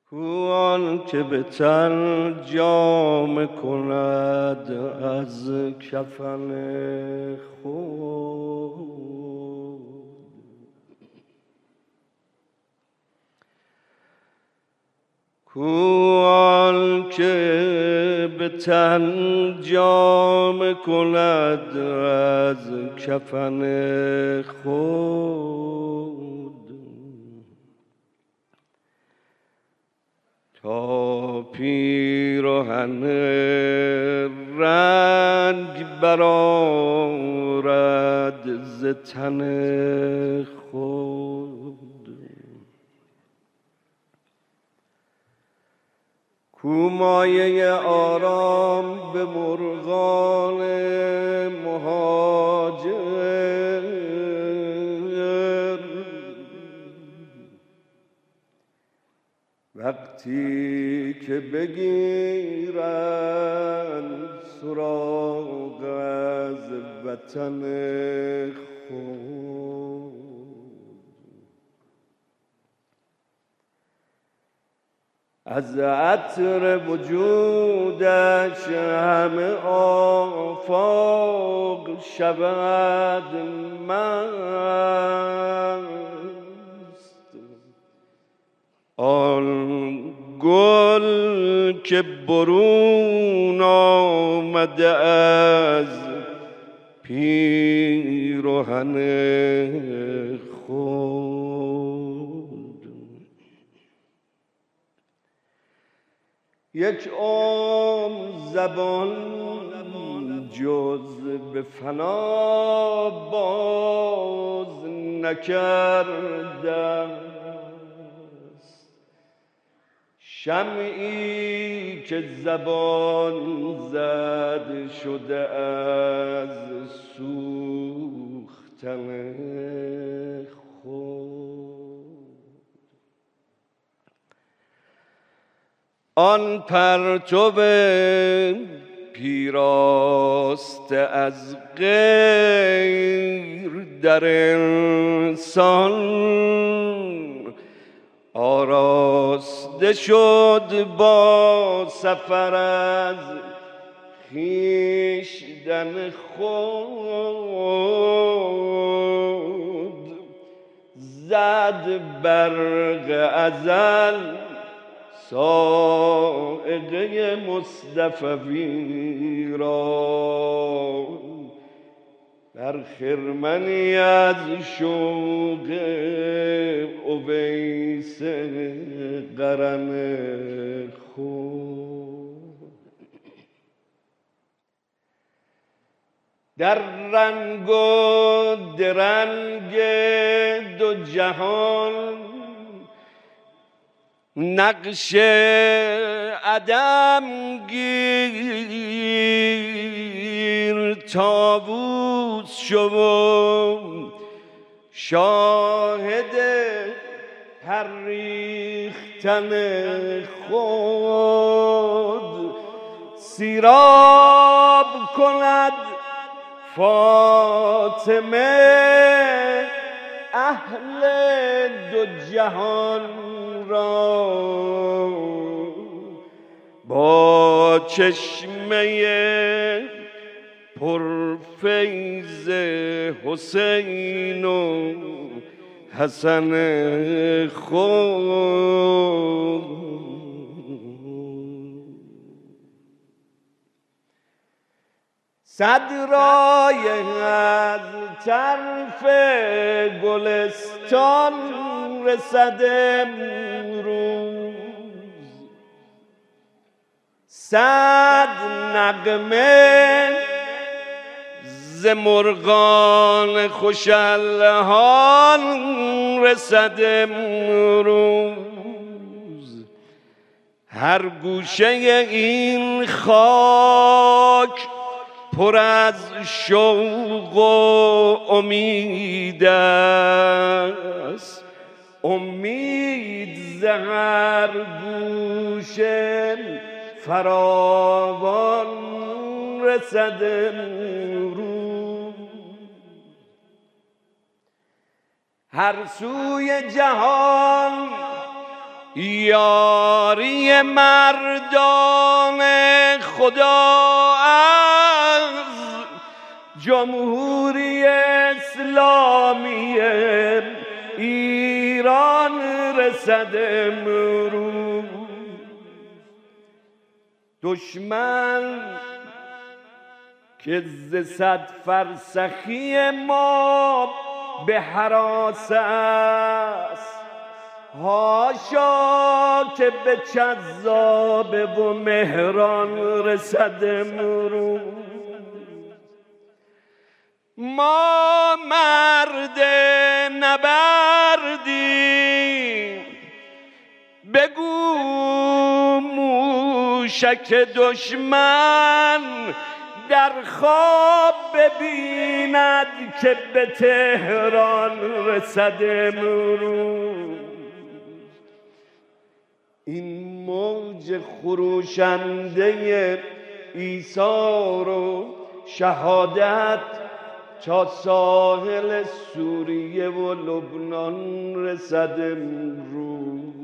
کو آن که به تن جامه کند از کفن خود، کو آن که به تن جامه کند از کفن خود، تا پیراهن رنگ برآرد ز تن خود، کو مایه آرام به مرغان مهاجر، وقتی که بگیرند سراغ از وطن خود، از عطر وجودش همه آفاق شود مست، آن گل که برون آمده از پیراهن خود، یک عمر زبان جز به فنا باز نکردم، شمعی که زبان زد شده از سوختن خود، آن پرتو پیراسته از غیر در انسان، آراسته شد با سفر از خویشتن خود، زد برق ازل صاعقه مصطفوی را، در خرمنی از شوق اویس قرن خود، در رنگ و درنگ دو جهان نقش عدم گیر، طاووس شو شاهد پریختن خود، سیراب کند فاطمه اهل دو جهان را، با چشمه پرفیض حسین و حسن خود، صد رایه از طرف گلستان رسد امروز، صد نغمه ز مرغان خوش الحان رسد امروز، هر گوشه این خاک پر از شوق و امید است، امید ز هر گوشه فراوان رسد امروز، هر سوی جهان یاری مردان خدا از جمهوری اسلامی ایران رسد امروز. دشمن که ز 100 فرسخی ما به هراس است، هاشا که به جذابه و مهران رسد امروز. ما مرد نبردیم، بگو موشک دشمن در خواب ببیند که به تهران رسد امروز. این موج خروشنده ایثار و شهادت تا ساحل سوریه و لبنان رسد امروز.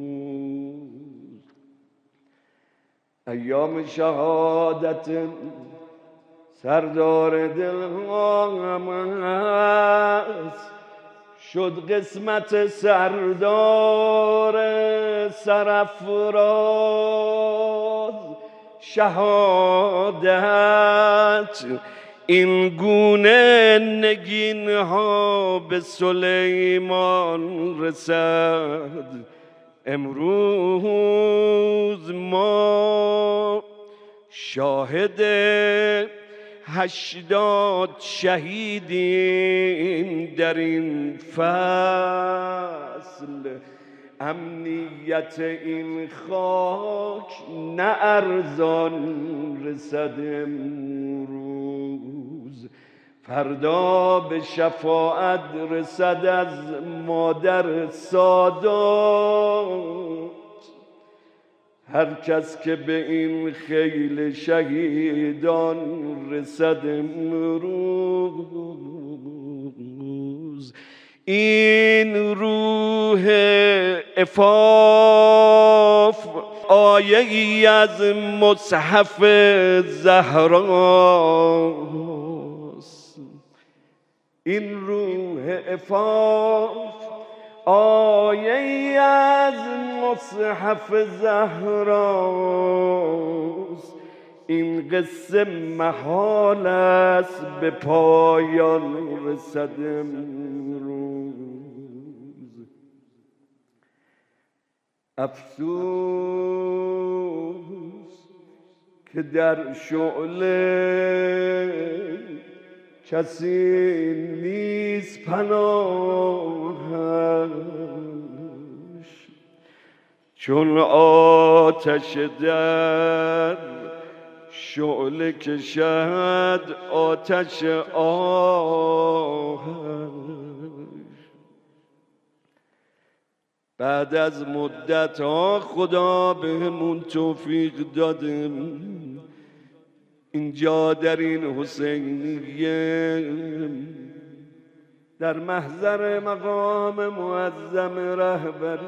ایام شهادت سردار دلها است، شد قسمت سردار سرافراز شهادت. این گونه نگین ها به سلیمان رسد امروز. ما شاهد 80 شهیدیم در این فصل. امنیت این خاک نه ارزان رسد امروز. فردا به شفاعت رسد از مادر سادات هر کس که به این خیل شهیدان رسد امروز. این روح عفاف آیه ای از مصحف زهراست. این روح عفاف آیه ای از مصحف زهراست. این قصه محال است به پایان رسد امروز. افسوس که در شعله کسی نیست پناهش، چون آتش در شعله کشد آتش آهش. بعد از مدت ها خدا بهمون توفیق داده اینجا در این حسینیه در محضر مقام معظم رهبری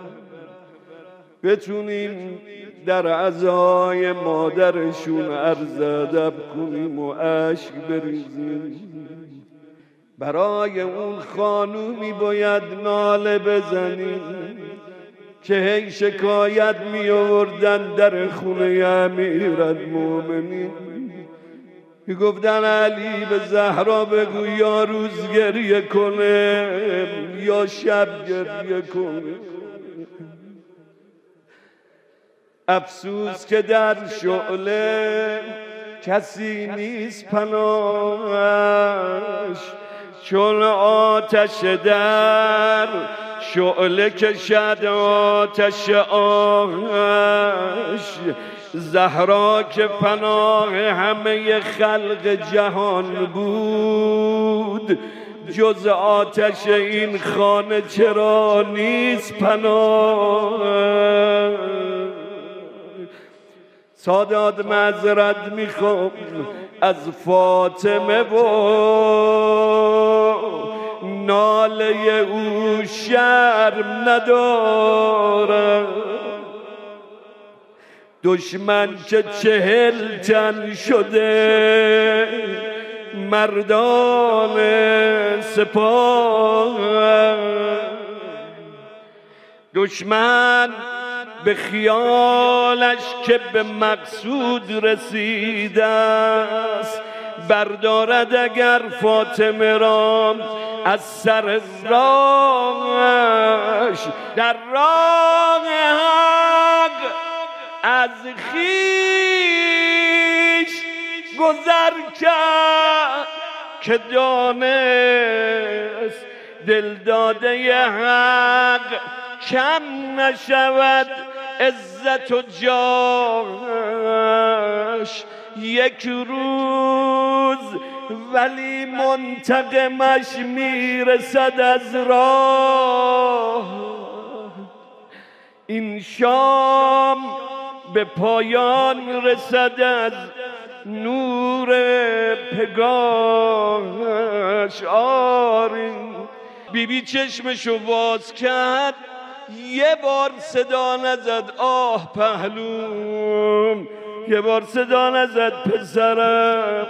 بتونیم در عزای مادرشون عرض ادب کنیم و اشک بریزیم. برای اون خانومی باید ناله بزنیم که هی شکایت می آوردن در خونه امیرالمومنین، می گفتن علی به زهرا بگو یا روز گریه کنه یا شب گریه کنه. افسوس که در شعله کسی نیست پناهش، چون آتش در شعله کشد آتش آهش. زهرا که پناه همه خلق جهان بود، جز آتش این خانه چرا نیست پناه. سادات معذرت میخوام از فاطمه و ناله او شرم ندارم. دشمن که 40 تن شده مردان سپاه، دشمن به خیالش که به مقصود رسیده است بردارد اگر فاطمه را از سر راهش، در راه حق از خویش گذر کرد که دانست دلداده حق کم نشود عزت و جاهش. یک روز ولی منتقمش میرسد از راه، این شام به پایان رسد از نور پگاهش. آرین بیبی چشمشو باز کرد، یه بار صدا نزد آه پهلوم، یه بار صدا نزد پسرم.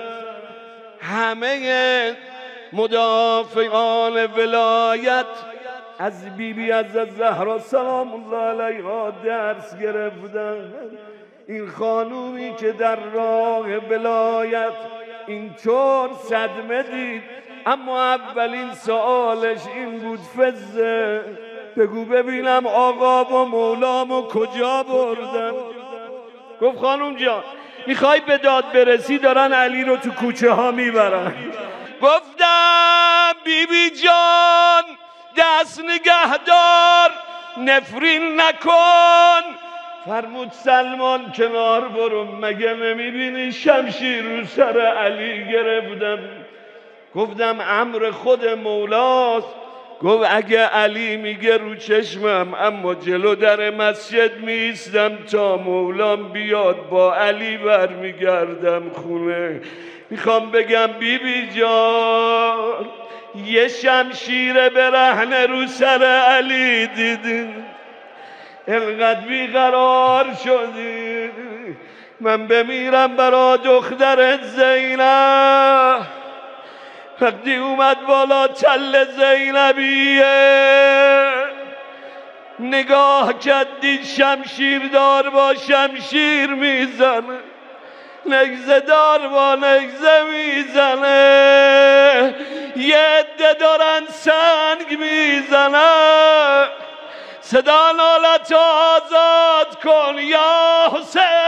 همه مدافعان ولایت از بیبی عزت زهرا سلام الله علیها درس گرفتن. این خانومی که در راه ولایت اینطور صدمه دید، اما اولین سوالش این بود فزه بگو ببینم آقا و مولامو کجا بردن؟ گفت خانوم جان میخوای به داد برسی دارن علی رو تو کوچه ها میبرن. گفتم بیبی جان دست نگهدار نفرین نکن. فرمود سلمان کنار برو، مگه نمیبینی شمشیر رو سر علی گرفتم؟ گفتم امر خود مولاست. گفت اگه علی میگه رو چشمم، اما جلو در مسجد میستم تا مولام بیاد با علی برمیگردم خونه. میخوام بگم بیبی جان یه شمشیر برهنه رو سر علی دیدین، انقدر بیقرار شدی من بمیرم برا دختر زینب. وقتی اومد بالا تل زینبیه نگاه کردی شمشیردار با شمشیر میزنه، نگزه دار با نگزه میزنه، یه عده دارن سنگ میزنه. صدا نالت آزاد کن یا حسین.